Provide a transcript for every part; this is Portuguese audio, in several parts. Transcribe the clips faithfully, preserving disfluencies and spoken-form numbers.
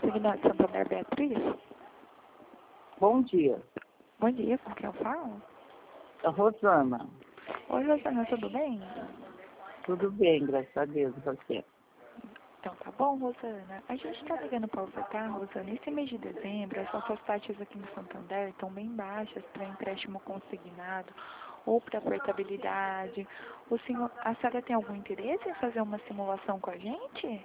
Consignado Santander, Beatriz. Bom dia. Bom dia, com quem eu falo? É Rosana. Oi, Rosana, tudo bem? Tudo bem, graças a Deus, e você? Então tá bom, Rosana. A gente tá ligando para ofertar, Rosana, esse mês de dezembro, as nossas taxas aqui no Santander estão bem baixas para empréstimo consignado ou para portabilidade. O senhor, a senhora tem algum interesse em fazer uma simulação com a gente?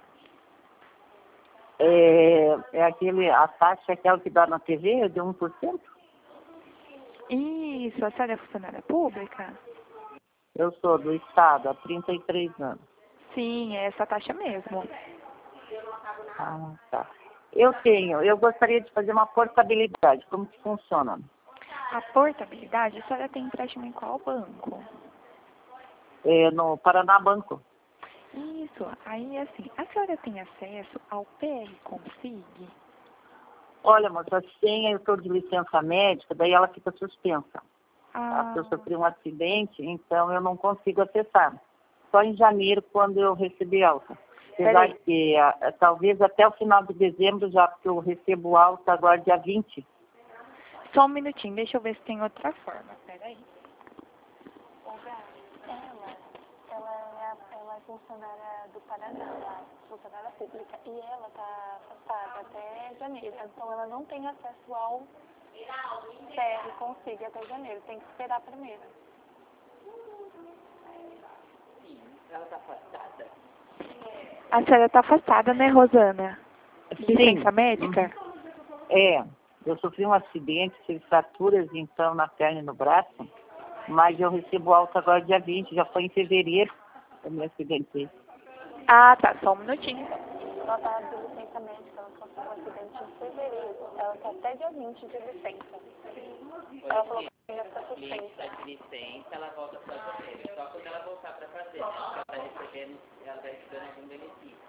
É, é aquele, a taxa é aquela que dá na T V, de um por cento? Isso, a senhora é funcionária pública? Eu sou do Estado há trinta e três anos. Sim, é essa taxa mesmo. Ah, tá. Eu tenho, eu gostaria de fazer uma portabilidade. Como que funciona? A portabilidade, a senhora tem empréstimo em qual banco? É no Paraná Banco. Isso, aí assim, a senhora tem acesso ao P R Consig? Olha, moça, a senha eu estou de licença médica, daí ela fica suspensa. Tá? Ah, Eu sofri um acidente, então eu não consigo acessar. Só em janeiro, quando eu recebi alta. Apesar peraí, que a, talvez até o final de dezembro, já porque eu recebo alta agora dia vinte. só um minutinho, deixa eu ver se tem outra forma, peraí. Ela, ela é, a, ela é funcionária do Paraná, lá, funcionária pública, e ela está afastada até janeiro, então ela não tem acesso ao P R Consig até janeiro, tem que esperar primeiro. Ela está afastada? A senhora está afastada, né, Rosana? Licença Sim. médica? É, eu sofri um acidente, tive fraturas então na perna e no braço, mas eu recebo alta agora dia vinte, já foi em fevereiro eu me acidentei. Ah, tá, só um minutinho. Ela está de licença médica, ela sofreu um acidente em fevereiro, ela está até dia vinte de licença. Ela falou que ainda está suspensa. De licença, ela volta para fazer. Só quando ela voltar para fazer, né? Porque ela está recebendo, ela está recebendo algum benefício.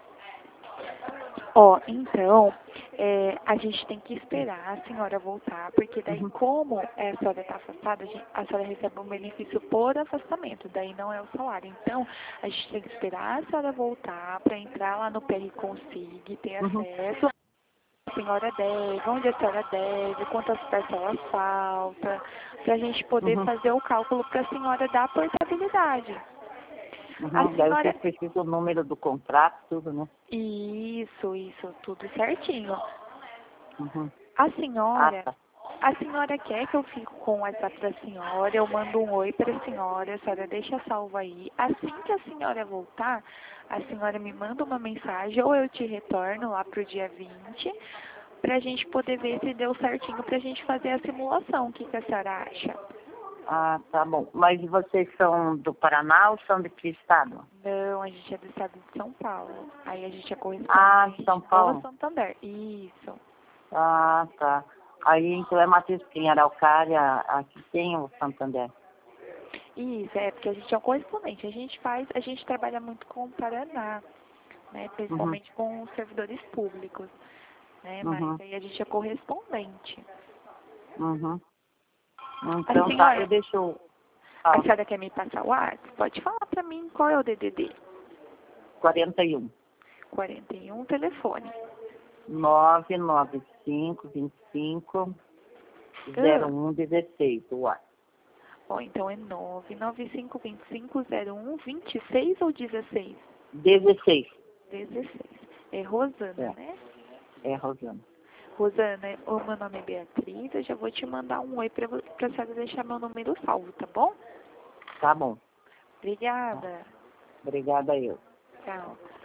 Ó, então, é, a gente tem que esperar a senhora voltar, porque daí Uhum. como a senhora está afastada, a, gente, a senhora recebe um benefício por afastamento, daí não é o salário. Então, a gente tem que esperar a senhora voltar para entrar lá no P R Consig, ter Uhum. acesso a senhora deve, onde a senhora deve, quantas parcelas falta, para a gente poder Uhum. fazer o cálculo para a senhora dar portabilidade. A Uhum. Daí senhora... vocês precisam do número do contrato, tudo, né? Isso, isso, tudo certinho. Uhum. A Ah, senhora, tá. a senhora quer que eu fique com o WhatsApp da senhora, eu mando um oi para a senhora, a senhora deixa salvo aí. Assim que a senhora voltar, a senhora me manda uma mensagem ou eu te retorno lá pro dia vinte, pra gente poder ver se deu certinho pra gente fazer a simulação. O que, que a senhora acha? Ah, tá bom. Mas vocês são do Paraná ou são de que estado? Não, a gente é do estado de São Paulo. Aí a gente é Ah, correspondente São do Paulo. Santander. Isso. Ah, tá. Aí então é Matheus em Araucária, aqui tem o Santander. Isso, é porque a gente é um correspondente. A gente faz, a gente trabalha muito com o Paraná, né? Uhum. Principalmente com os servidores públicos, né? Mas Uhum. aí a gente é correspondente. Uhum. A Então tá, eu senhora, deixo. a Ah, senhora quer me passar o WhatsApp? Pode falar pra mim qual é o D D D? quarenta e um. quarenta e um, telefone. nove nove cinco vinte e cinco zero Ah, um dezesseis, o WhatsApp. bom, então é nove nove cinco dois cinco zero um dois seis ou dezesseis? dezesseis. dezesseis. É Rosana, É, né? é Rosana. Rosana, o meu nome é Beatriz, eu já vou te mandar um oi pra, vo- pra senhora deixar meu número salvo, tá bom? Tá bom. Tá. Obrigada. Obrigada eu. Tchau.